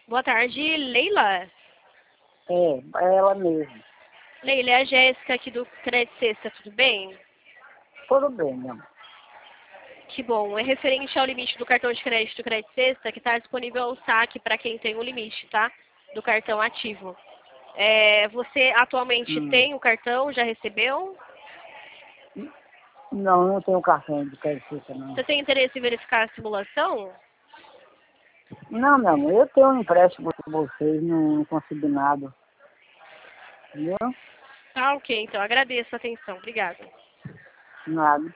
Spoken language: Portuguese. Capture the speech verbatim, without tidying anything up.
Boa tarde, Leila. É, é ela mesmo. Leila, é a Jéssica aqui do Crédito Sexta, tudo bem? Tudo bem, meu amor. Que bom. É referente ao limite do cartão de crédito do Crédito Sexta, que está disponível ao saque para quem tem o limite, tá? Do cartão ativo. É, você atualmente Hum. tem o cartão? Já recebeu? Não, não tenho cartão de crédito, não. Você tem interesse em verificar a simulação? Não, meu amor, eu tenho um empréstimo com vocês, não consegui nada. Entendeu? Tá, ok. Então, agradeço a atenção. Obrigada. Nada.